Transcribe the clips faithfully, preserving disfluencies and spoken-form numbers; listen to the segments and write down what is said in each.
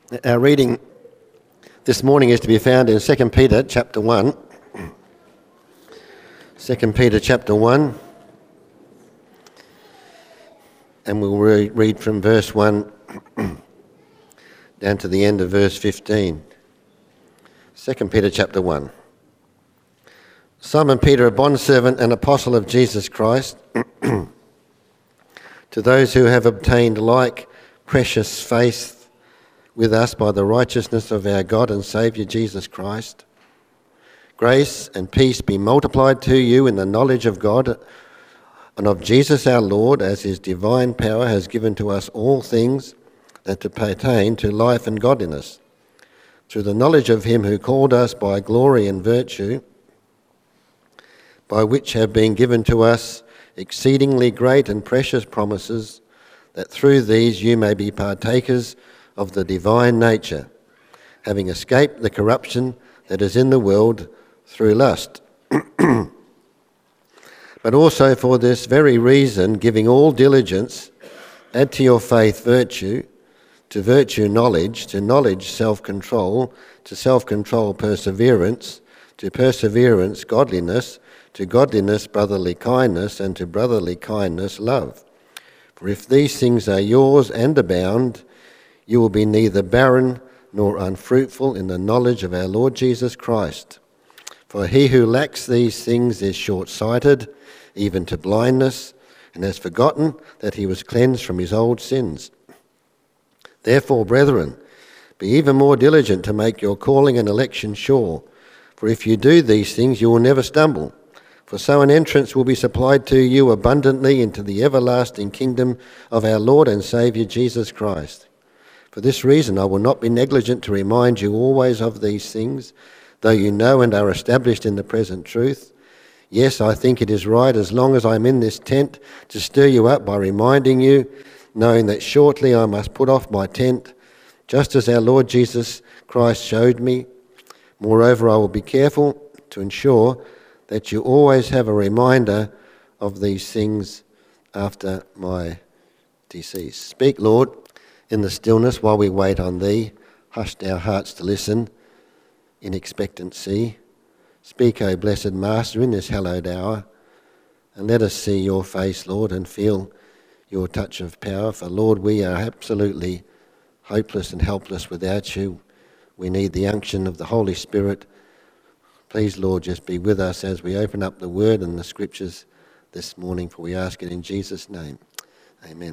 Our reading this morning is to be found in Second Peter chapter one. Second Peter chapter one. And we'll re- read from verse one down to the end of verse fifteen. Second Peter chapter one. Simon Peter, a bondservant and apostle of Jesus Christ, to those who have obtained like precious faith with us by the righteousness of our God and Saviour Jesus Christ, grace and peace be multiplied to you in the knowledge of God and of Jesus our Lord, as his divine power has given to us all things that pertain to life and godliness, through the knowledge of him who called us by glory and virtue, by which have been given to us exceedingly great and precious promises, that through these you may be partakers of the divine nature, having escaped the corruption that is in the world through lust. But also for this very reason, giving all diligence, add to your faith virtue, to virtue knowledge, to knowledge self-control, to self-control perseverance, to perseverance godliness, to godliness brotherly kindness, and to brotherly kindness love. For if these things are yours and abound, you will be neither barren nor unfruitful in the knowledge of our Lord Jesus Christ. For he who lacks these things is short-sighted, even to blindness, and has forgotten that he was cleansed from his old sins. Therefore, brethren, be even more diligent to make your calling and election sure. For if you do these things, you will never stumble. For so an entrance will be supplied to you abundantly into the everlasting kingdom of our Lord and Saviour Jesus Christ. For this reason I will not be negligent to remind you always of these things, though you know and are established in the present truth. Yes, I think it is right, as long as I am in this tent, to stir you up by reminding you, knowing that shortly I must put off my tent, just as our Lord Jesus Christ showed me. Moreover, I will be careful to ensure that you always have a reminder of these things after my decease. Speak, Lord, in the stillness while we wait on thee. Hushed our hearts to listen in expectancy. Speak, O blessed Master, in this hallowed hour, and let us see your face, Lord, and feel your touch of power. For, Lord, we are absolutely hopeless and helpless without you. We need the unction of the Holy Spirit. Please, Lord, just be with us as we open up the Word and the Scriptures this morning, for we ask it in Jesus' name. Amen.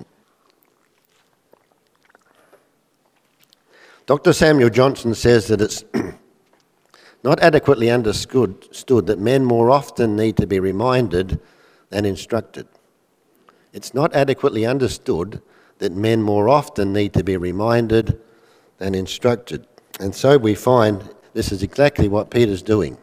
Doctor Samuel Johnson says that it's not adequately understood that men more often need to be reminded than instructed. It's not adequately understood that men more often need to be reminded than instructed. And so we find this is exactly what Peter's doing.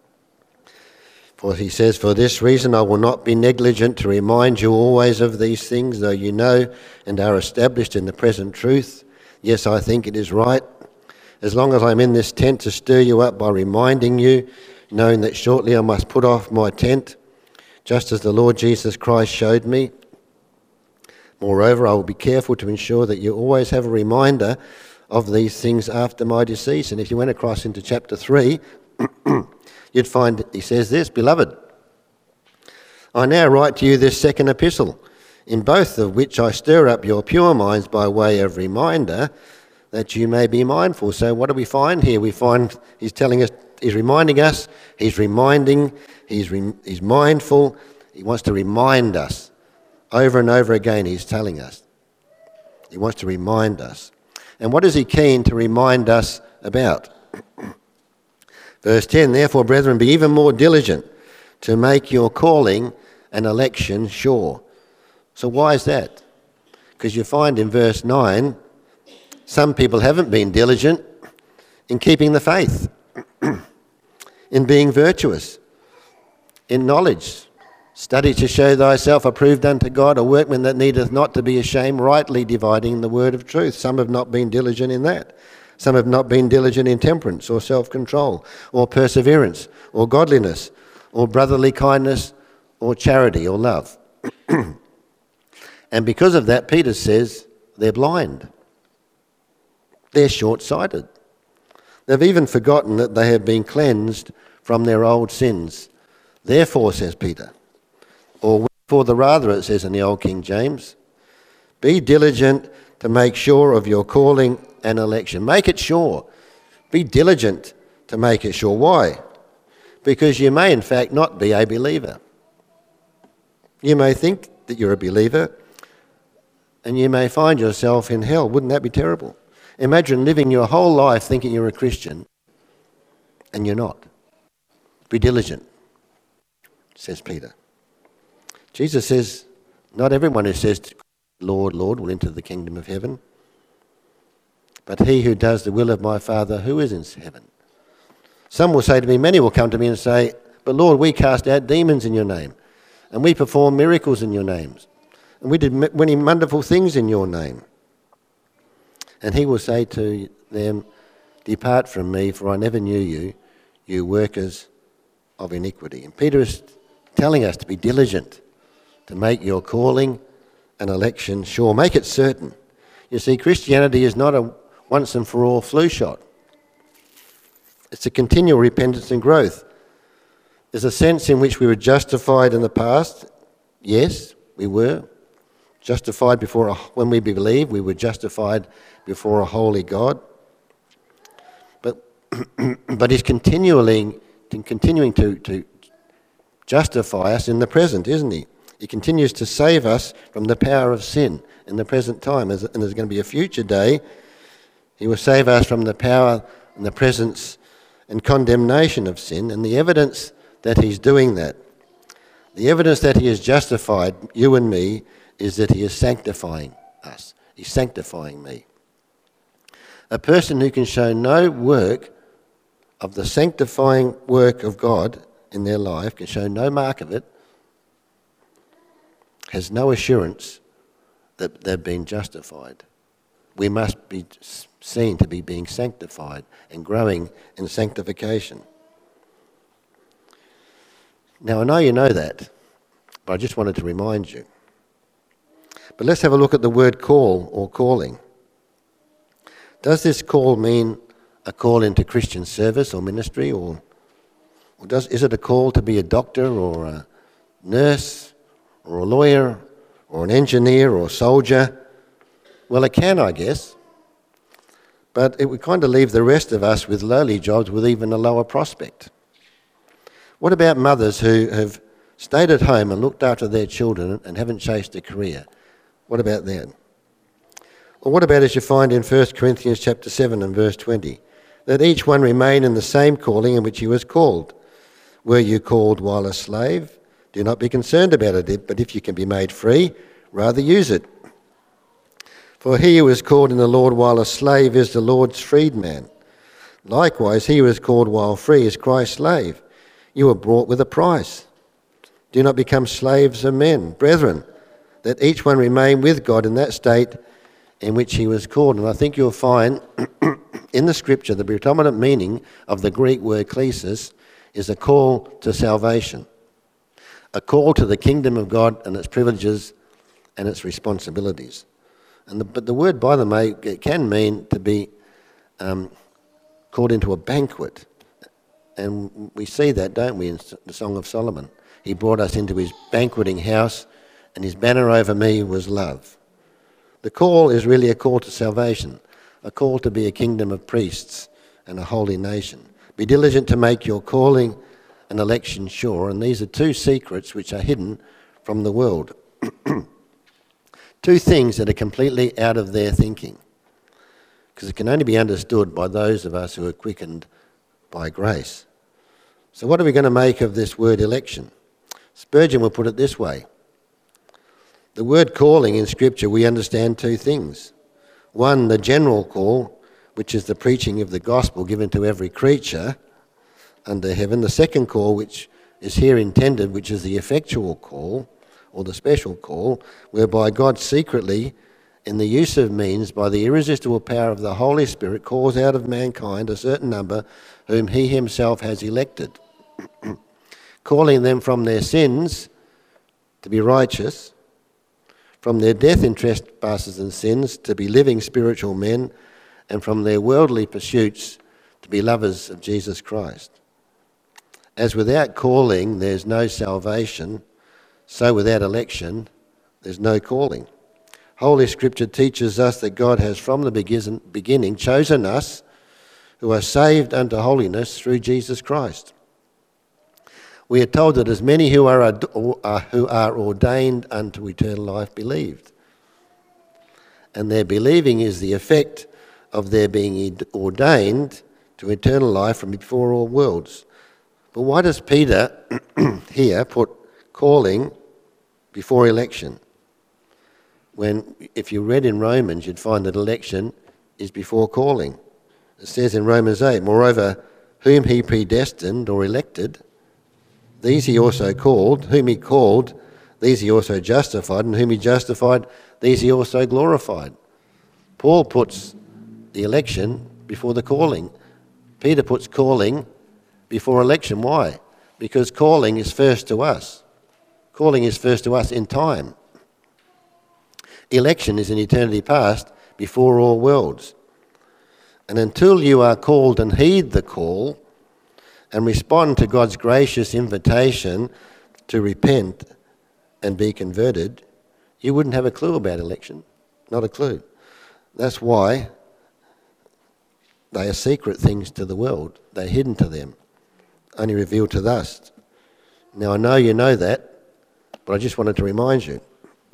For he says, for this reason I will not be negligent to remind you always of these things, though you know and are established in the present truth. Yes, I think it is right, as long as I'm in this tent, to stir you up by reminding you, knowing that shortly I must put off my tent, just as the Lord Jesus Christ showed me. Moreover, I will be careful to ensure that you always have a reminder of these things after my decease. And if you went across into chapter three, you'd find he says this, Beloved, I now write to you this second epistle, in both of which I stir up your pure minds by way of reminder, that you may be mindful. So what do we find here? We find he's telling us, he's reminding us, he's reminding, he's re, he's mindful, he wants to remind us. Over and over again he's telling us. He wants to remind us. And what is he keen to remind us about? Verse ten, therefore, brethren, be even more diligent to make your calling and election sure. So why is that? Because you find in verse nine, some people haven't been diligent in keeping the faith, in being virtuous, in knowledge. Study to show thyself approved unto God, a workman that needeth not to be ashamed, rightly dividing the word of truth. Some have not been diligent in that. Some have not been diligent in temperance or self-control or perseverance or godliness or brotherly kindness or charity or love. And because of that, Peter says they're blind. They're short-sighted. They've even forgotten that they have been cleansed from their old sins. Therefore, says Peter, or for the rather, it says in the Old King James, be diligent to make sure of your calling and election. Make it sure. Be diligent to make it sure. Why? Because you may in fact not be a believer. You may think that you're a believer and you may find yourself in hell. Wouldn't that be terrible? Imagine living your whole life thinking you're a Christian and you're not. Be diligent, says Peter. Jesus says, not everyone who says, Lord, Lord, will enter the kingdom of heaven, but he who does the will of my Father who is in heaven. Some will say to me, many will come to me and say, but Lord, we cast out demons in your name, and we perform miracles in your names, and we did many wonderful things in your name. And he will say to them, depart from me, for I never knew you, you workers of iniquity. And Peter is telling us to be diligent, to make your calling and election sure. Make it certain. You see, Christianity is not a once and for all flu shot. It's a continual repentance and growth. There's a sense in which we were justified in the past. Yes, we were. Justified before, a, when we believe, we were justified before a holy God. But but he's continually continuing to, to justify us in the present, isn't he? He continues to save us from the power of sin in the present time. And there's going to be a future day. He will save us from the power and the presence and condemnation of sin. And the evidence that he's doing that, the evidence that he has justified you and me, is that he is sanctifying us. He's sanctifying me. A person who can show no work of the sanctifying work of God in their life, can show no mark of it, has no assurance that they've been justified. We must be seen to be being sanctified and growing in sanctification. Now, I know you know that, but I just wanted to remind you. But let's have a look at the word call or calling. Does this call mean a call into Christian service or ministry, or, or does, is it a call to be a doctor or a nurse or a lawyer or an engineer or a soldier? Well, it can, I guess. But it would kind of leave the rest of us with lowly jobs with even a lower prospect. What about mothers who have stayed at home and looked after their children and haven't chased a career? What about them? Or what about, as you find in First Corinthians chapter seven and verse twenty, that each one remain in the same calling in which he was called. Were you called while a slave? Do not be concerned about it, but if you can be made free, rather use it. For he who is called in the Lord while a slave is the Lord's freedman. Likewise, he who is called while free is Christ's slave. You were bought with a price. Do not become slaves of men. Brethren, that each one remain with God in that state in which he was called. And I think you'll find in the scripture the predominant meaning of the Greek word klesis is a call to salvation, a call to the kingdom of God and its privileges and its responsibilities. And the, but the word, by the way, it can mean to be um, called into a banquet. And we see that, don't we, in the Song of Solomon. He brought us into his banqueting house, and his banner over me was love. The call is really a call to salvation, a call to be a kingdom of priests and a holy nation. Be diligent to make your calling and election sure, and these are two secrets which are hidden from the world. Two things that are completely out of their thinking, because it can only be understood by those of us who are quickened by grace. So what are we going to make of this word election? Spurgeon will put it this way. The word calling in Scripture, we understand two things. One, the general call, which is the preaching of the gospel given to every creature under heaven. The second call, which is here intended, which is the effectual call, or the special call, whereby God secretly, in the use of means, by the irresistible power of the Holy Spirit, calls out of mankind a certain number whom he himself has elected, calling them from their sins to be righteous, from their death in trespasses and sins to be living spiritual men, and from their worldly pursuits to be lovers of Jesus Christ. As without calling there's no salvation, so without election there's no calling. Holy Scripture teaches us that God has from the beginning chosen us who are saved unto holiness through Jesus Christ. We are told that as many who are, who are ordained unto eternal life believed. And their believing is the effect of their being ordained to eternal life from before all worlds. But why does Peter here put calling before election? When, if you read in Romans, you'd find that election is before calling. It says in Romans eight, moreover, whom he predestined or elected, these he also called, whom he called, these he also justified, and whom he justified, these he also glorified. Paul puts the election before the calling. Peter puts calling before election. Why? Because calling is first to us. Calling is first to us in time. Election is in eternity past, before all worlds. And until you are called and heed the call and respond to God's gracious invitation to repent and be converted, you wouldn't have a clue about election. Not a clue. That's why they are secret things to the world. They're hidden to them, only revealed to us. Now, I know you know that, but I just wanted to remind you.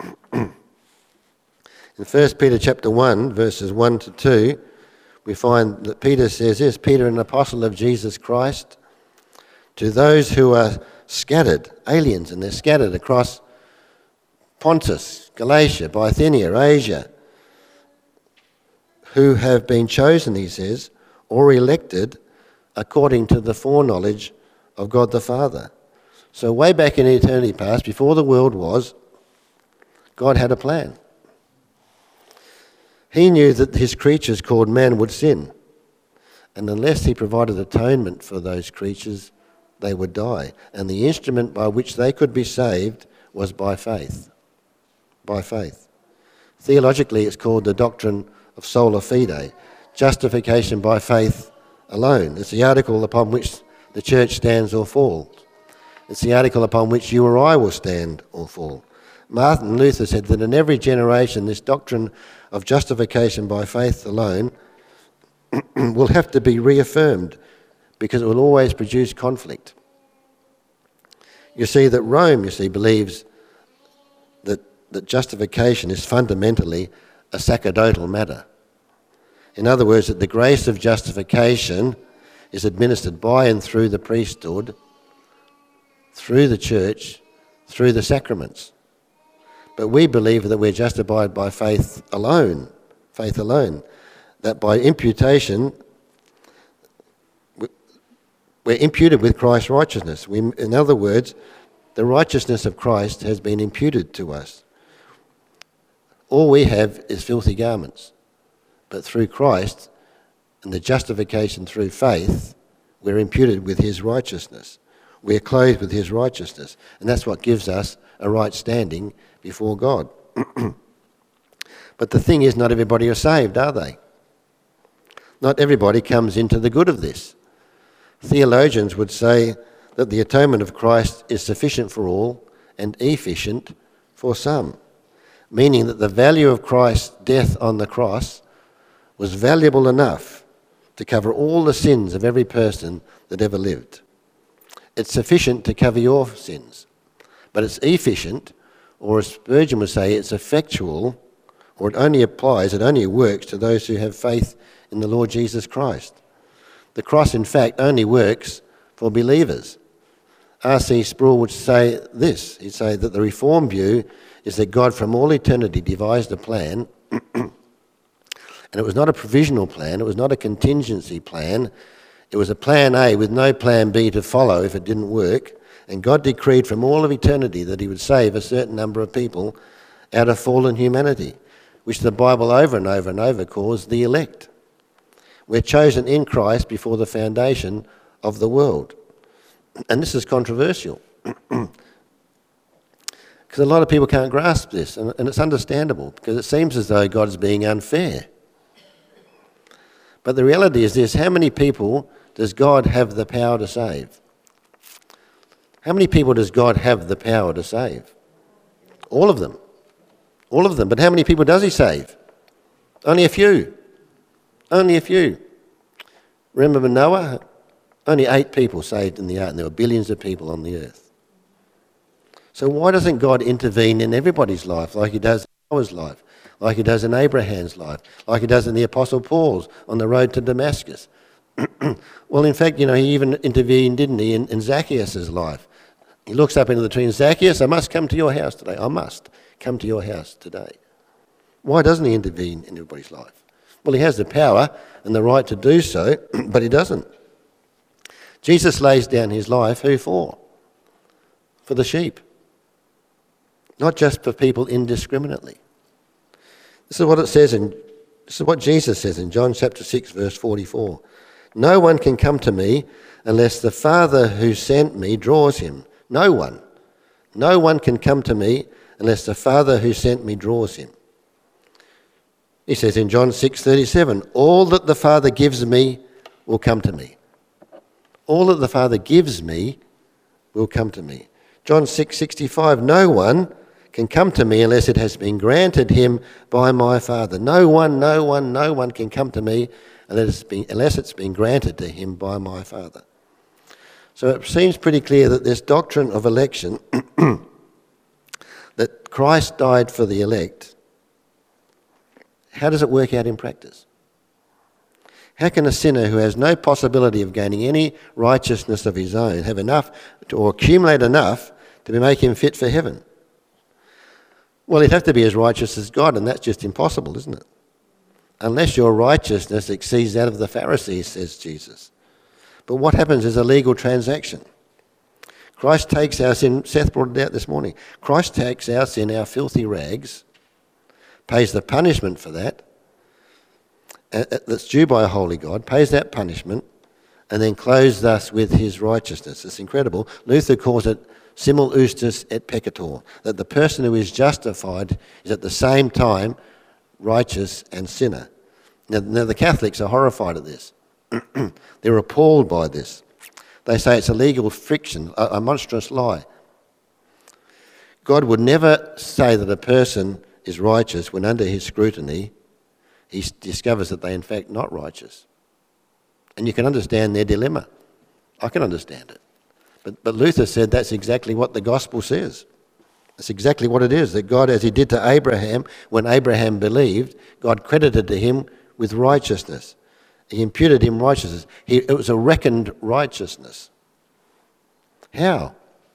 In First Peter chapter one, verses one to two, we find that Peter says this, Peter, an apostle of Jesus Christ, to those who are scattered, aliens, and they're scattered across Pontus, Galatia, Bithynia, Asia, who have been chosen, he says, or elected according to the foreknowledge of God the Father. So way back in eternity past, before the world was, God had a plan. He knew that his creatures called man would sin, and unless he provided atonement for those creatures, they would die. And the instrument by which they could be saved was by faith. By faith. Theologically, it's called the doctrine of sola fide, justification by faith alone. It's the article upon which the church stands or falls. It's the article upon which you or I will stand or fall. Martin Luther said that in every generation this doctrine of justification by faith alone will have to be reaffirmed because it will always produce conflict. You see that Rome, you see, believes that, that justification is fundamentally a sacerdotal matter. In other words, that the grace of justification is administered by and through the priesthood, through the church, through the sacraments. But we believe that we're justified by faith alone, faith alone, that by imputation, we're imputed with Christ's righteousness. We, in other words, the righteousness of Christ has been imputed to us. All we have is filthy garments. But through Christ and the justification through faith, we're imputed with his righteousness. We're clothed with his righteousness. And that's what gives us a right standing before God. But the thing is, not everybody are saved, are they? Not everybody comes into the good of this. Theologians would say that the atonement of Christ is sufficient for all and efficient for some, meaning that the value of Christ's death on the cross was valuable enough to cover all the sins of every person that ever lived. It's sufficient to cover your sins, but it's efficient, or as Spurgeon would say, it's effectual, or it only applies, it only works to those who have faith in the Lord Jesus Christ. The cross, in fact, only works for believers. R C Sproul would say this, he'd say that the Reformed view is that God from all eternity devised a plan, and it was not a provisional plan, it was not a contingency plan, it was a plan A with no plan B to follow if it didn't work, and God decreed from all of eternity that he would save a certain number of people out of fallen humanity, which the Bible over and over and over calls the elect. We're chosen in Christ before the foundation of the world. And this is controversial. Because a lot of people can't grasp this, and, and it's understandable, because it seems as though God's being unfair. But the reality is this: how many people does God have the power to save? How many people does God have the power to save? All of them. All of them. But how many people does he save? Only a few. Only a few. Remember Noah? Only eight people saved in the ark, and there were billions of people on the earth. So why doesn't God intervene in everybody's life like he does in Noah's life, like he does in Abraham's life, like he does in the Apostle Paul's on the road to Damascus? Well, in fact, you know, he even intervened, didn't he, in, in Zacchaeus' life. He looks up into the tree and Zacchaeus, I must come to your house today. I must come to your house today. Why doesn't he intervene in everybody's life? Well, he has the power and the right to do so, but he doesn't. Jesus lays down his life, who for? For the sheep. Not just for people indiscriminately. This is what it says in, this is what Jesus says in John chapter six, verse forty-four. No one can come to me unless the Father who sent me draws him. No one. No one can come to me unless the Father who sent me draws him. He says in John six thirty-seven, all that the Father gives me will come to me. All that the Father gives me will come to me. John six sixty-five, no one can come to me unless it has been granted him by my Father. No one, no one, no one can come to me unless it's been, unless it's been granted to him by my Father. So it seems pretty clear that this doctrine of election, that Christ died for the elect, how does it work out in practice? How can a sinner who has no possibility of gaining any righteousness of his own have enough to, or accumulate enough to make him fit for heaven? Well, he'd have to be as righteous as God, and that's just impossible, isn't it? Unless your righteousness exceeds that of the Pharisees, says Jesus. But what happens is a legal transaction. Christ takes our sin, Seth brought it out this morning, Christ takes our sin, our filthy rags, pays the punishment for that, that's due by a holy God, pays that punishment, and then clothes us with his righteousness. It's incredible. Luther calls it simul justus et peccator, that the person who is justified is at the same time righteous and sinner. Now, now the Catholics are horrified at this. They're appalled by this. They say it's a legal fiction, a, a monstrous lie. God would never say that a person is righteous when under his scrutiny he discovers that they're in fact not righteous. And you can understand their dilemma. I can understand it. But, but Luther said that's exactly what the gospel says. That's exactly what it is, that God, as he did to Abraham, when Abraham believed, God credited to him with righteousness. He imputed him righteousness. He, it was a reckoned righteousness. How?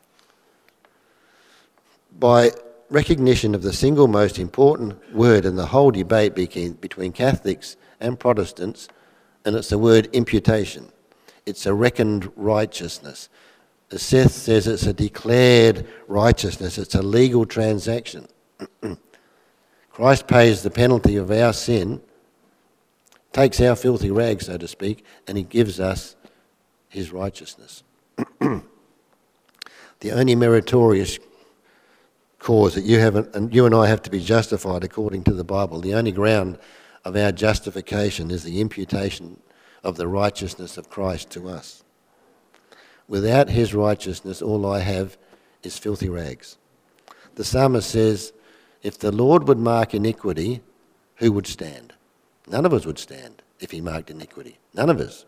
By recognition of the single most important word in the whole debate between, between Catholics and Protestants, and it's the word imputation. It's a reckoned righteousness. As Seth says, it's a declared righteousness. It's a legal transaction. Christ pays the penalty of our sin, takes our filthy rags, so to speak, and he gives us his righteousness. The only meritorious cause that you have, and you and I have to be justified according to the Bible, the only ground of our justification is the imputation of the righteousness of Christ to us. Without his righteousness, all I have is filthy rags. The psalmist says, if the Lord would mark iniquity, who would stand? None of us would stand if he marked iniquity. None of us.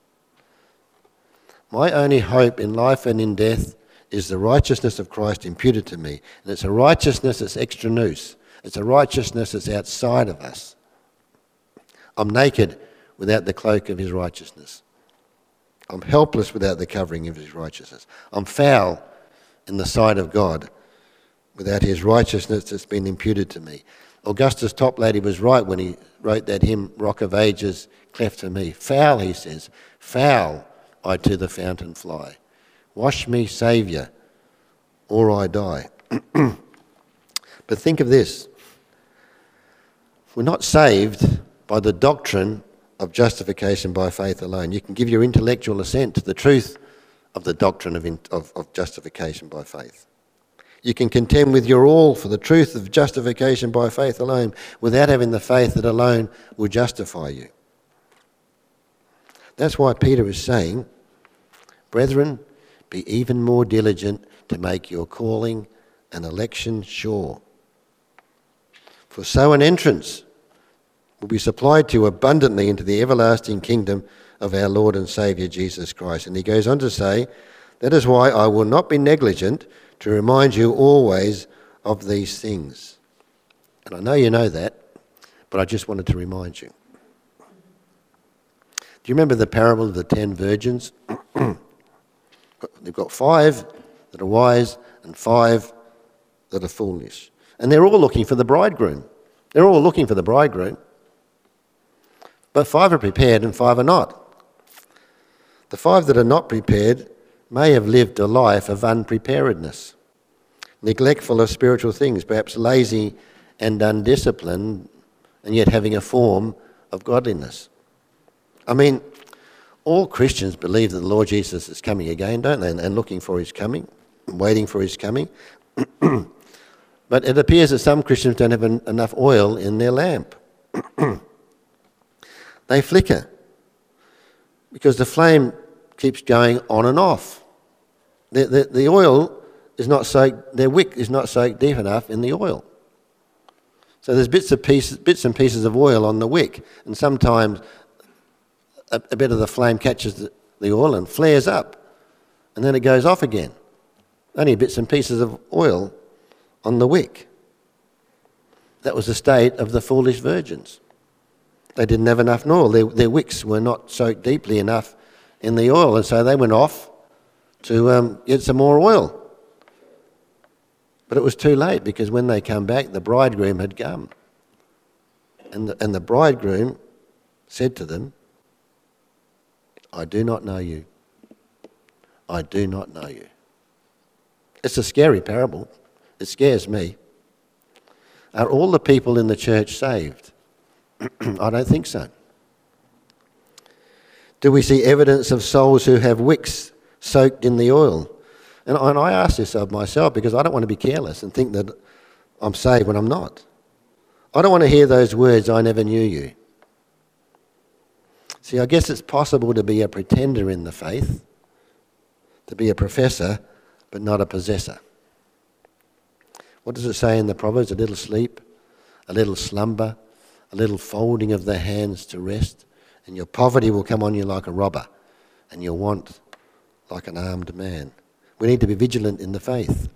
My only hope in life and in death is the righteousness of Christ imputed to me. And it's a righteousness that's extra nous. It's a righteousness that's outside of us. I'm naked without the cloak of his righteousness. I'm helpless without the covering of his righteousness. I'm foul in the sight of God without his righteousness that's been imputed to me. Augustus Toplady was right when he wrote that hymn, Rock of Ages, cleft for me. Foul, he says, foul I to the fountain fly. Wash me, Saviour, or I die. But think of this. We're not saved by the doctrine of justification by faith alone. You can give your intellectual assent to the truth of the doctrine of, in, of, of justification by faith. You can contend with your all for the truth of justification by faith alone without having the faith that alone will justify you. That's why Peter is saying, brethren, be even more diligent to make your calling and election sure. For so an entrance will be supplied to you abundantly into the everlasting kingdom of our Lord and Saviour Jesus Christ. And he goes on to say, that is why I will not be negligent to remind you always of these things. And I know you know that, but I just wanted to remind you. Do you remember the parable of the ten virgins? They've got five that are wise and five that are foolish. And they're all looking for the bridegroom. They're all looking for the bridegroom. But five are prepared and five are not. The five that are not prepared may have lived a life of unpreparedness, neglectful of spiritual things, perhaps lazy and undisciplined, and yet having a form of godliness. I mean, all Christians believe that the Lord Jesus is coming again, don't they? And looking for his coming, waiting for his coming. But it appears that some Christians don't have en- enough oil in their lamp. They flicker because the flame keeps going on and off. The, the, the oil is not soaked, their wick is not soaked deep enough in the oil. So there's bits of pieces, bits and pieces of oil on the wick, and sometimes a, a bit of the flame catches the, the oil and flares up, and then it goes off again. Only bits and pieces of oil on the wick. That was the state of the foolish virgins. They didn't have enough oil. Their, their wicks were not soaked deeply enough in the oil, and so they went off to um, get some more oil. But it was too late, because when they come back, the bridegroom had come. And the, and the bridegroom said to them, I do not know you. I do not know you. It's a scary parable. It scares me. Are all the people in the church saved? I don't think so. Do we see evidence of souls who have wicks soaked in the oil? And I, and I ask this of myself because I don't want to be careless and think that I'm saved when I'm not. I don't want to hear those words, I never knew you. See, I guess it's possible to be a pretender in the faith, to be a professor, but not a possessor. What does it say in the Proverbs? A little sleep, a little slumber, a little folding of the hands to rest, and your poverty will come on you like a robber, and your want like an armed man. We need to be vigilant in the faith.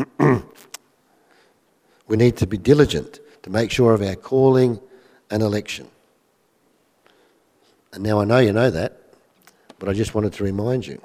We need to be diligent to make sure of our calling and election. And now I know you know that, but I just wanted to remind you.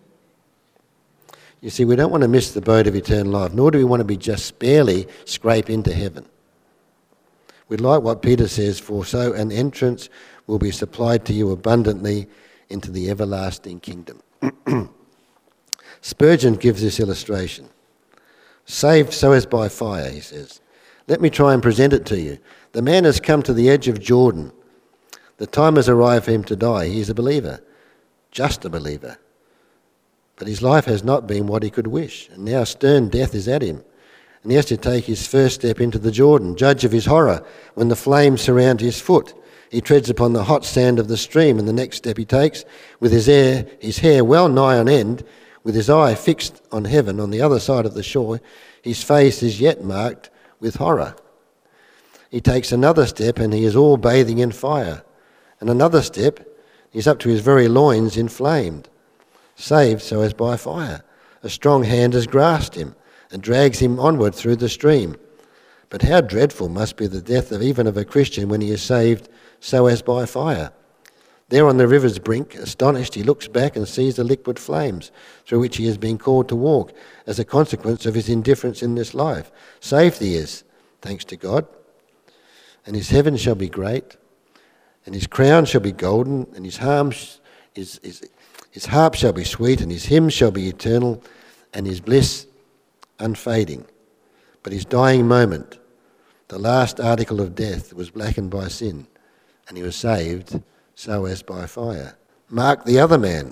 You see, we don't want to miss the boat of eternal life, nor do we want to be just barely scrape into heaven. We'd like what Peter says, for so an entrance will be supplied to you abundantly into the everlasting kingdom. Spurgeon gives this illustration. Saved so as by fire, he says. Let me try and present it to you. The man has come to the edge of Jordan. The time has arrived for him to die. He is a believer, just a believer. But his life has not been what he could wish, and now stern death is at him. And he has to take his first step into the Jordan. Judge of his horror when the flames surround his foot. He treads upon the hot sand of the stream, and the next step he takes, with his hair, his hair well nigh on end, with his eye fixed on heaven on the other side of the shore, his face is yet marked with horror. He takes another step, and he is all bathing in fire. And another step, he's up to his very loins inflamed. Saved so as by fire. A strong hand has grasped him and drags him onward through the stream. But how dreadful must be the death of even of a Christian when he is saved so as by fire. There on the river's brink, astonished, he looks back and sees the liquid flames through which he has been called to walk as a consequence of his indifference in this life. Saved he is, thanks to God. And his heaven shall be great, and his crown shall be golden, and his harms is, is His harp shall be sweet, and his hymn shall be eternal, and his bliss unfading. But his dying moment, the last article of death, was blackened by sin, and he was saved so as by fire. Mark the other man.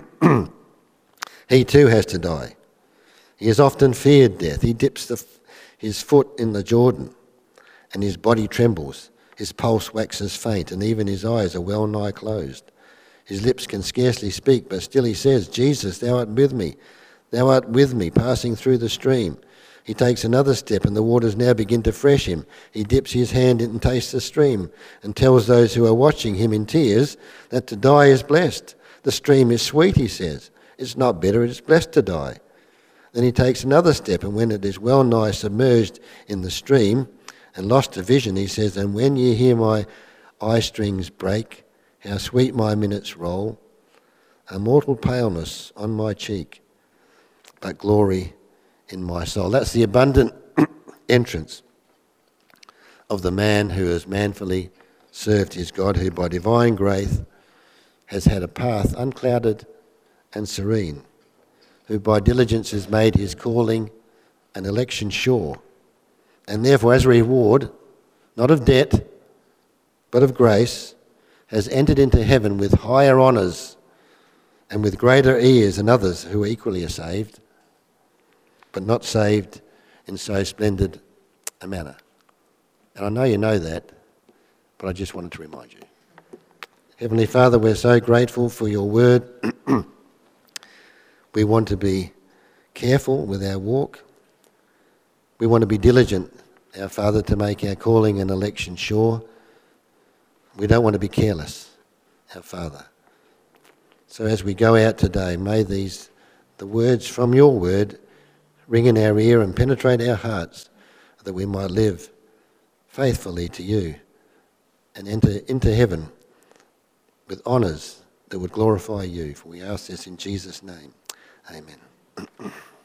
He too has to die. He has often feared death. He dips the, his foot in the Jordan, and his body trembles. His pulse waxes faint, and even his eyes are well nigh closed. His lips can scarcely speak, but still he says, Jesus, thou art with me. Thou art with me, passing through the stream. He takes another step, and the waters now begin to fresh him. He dips his hand in and tastes the stream, and tells those who are watching him in tears that to die is blessed. The stream is sweet, he says. It's not bitter, it's blessed to die. Then he takes another step, and when it is well nigh submerged in the stream and lost to vision, he says, and when ye hear my eye strings break, how sweet my minutes roll, a mortal paleness on my cheek, but glory in my soul. That's the abundant entrance of the man who has manfully served his God, who by divine grace has had a path unclouded and serene, who by diligence has made his calling and election sure, and therefore as a reward, not of debt, but of grace, has entered into heaven with higher honours and with greater ears than others who equally are saved, but not saved in so splendid a manner. And I know you know that, but I just wanted to remind you. Heavenly Father, we're so grateful for your word. We want to be careful with our walk. We want to be diligent, our Father, to make our calling and election sure. We don't want to be careless, our Father. So as we go out today, may these, the words from your word, ring in our ear and penetrate our hearts, that we might live faithfully to you and enter into heaven with honours that would glorify you. For we ask this in Jesus' name. Amen.